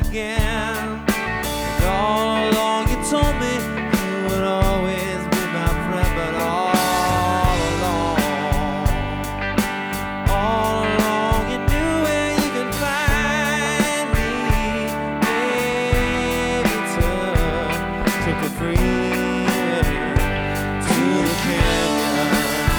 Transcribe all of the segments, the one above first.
again. And all along you told me you would always be my friend, but all along you knew where you could find me. Baby, took a freeway to the canyon.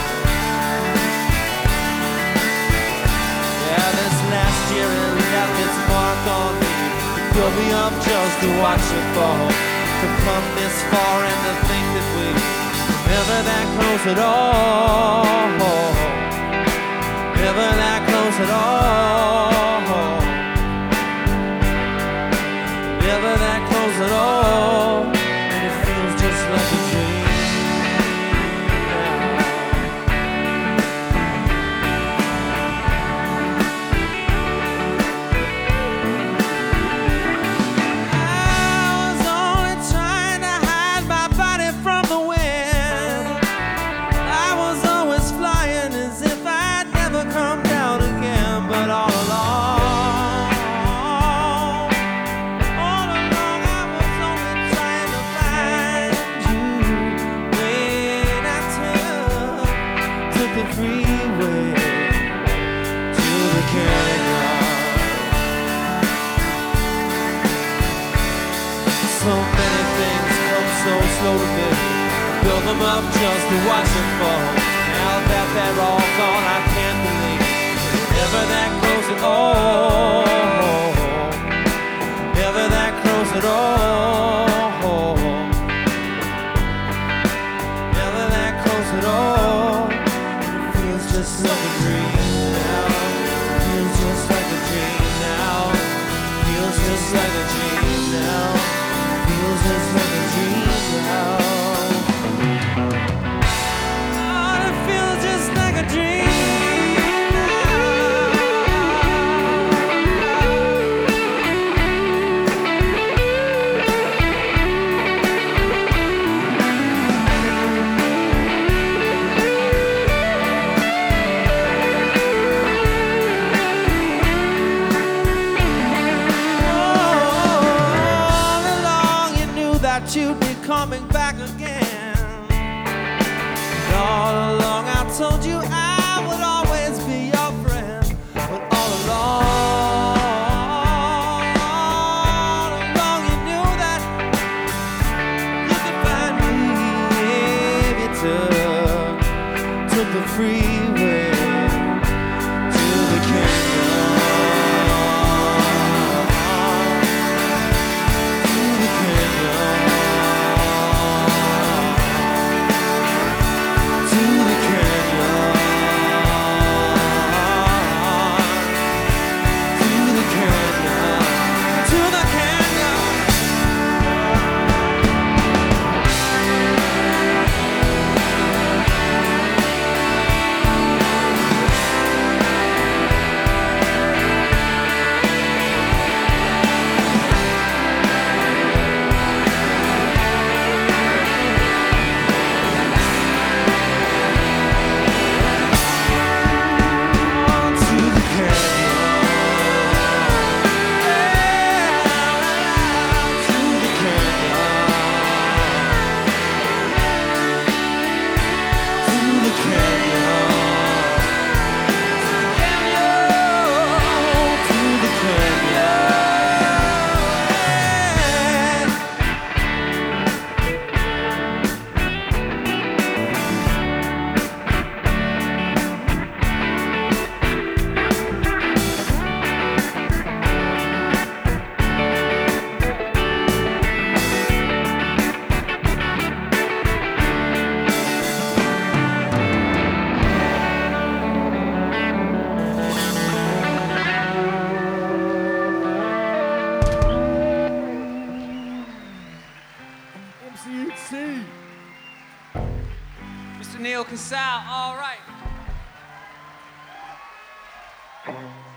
Yeah, this last year it left its mark on me. You built me up just to watch it fall. To come this far and to think that we were never that close at all. Never that close at all. Never that close at all. And it feels just like a dream now. I was only trying to hide my body from the wind. I was always flying as if I'd never come down again. But all along I was only trying to find you. When I took the freeway to the canyon. So many things come so slow to me. Build them up just to watch them fall. Now that they're all gone, I can't believe never that close at all. Never that close at all. Never that close at all. It feels just like a dream now. Feels just like a dream now. Feels just like a dream now. Feels just like a dream now. Oh, it feels just like a dream all along you knew that you'd be coming back again. And all along I told you I would always be your friend. But all along you knew that you could find me. If you took the freeway to the canyon. To the canyon. To the canyon. To the canyon. To the canyon. MCHC. Mr. Neil Casal, all right.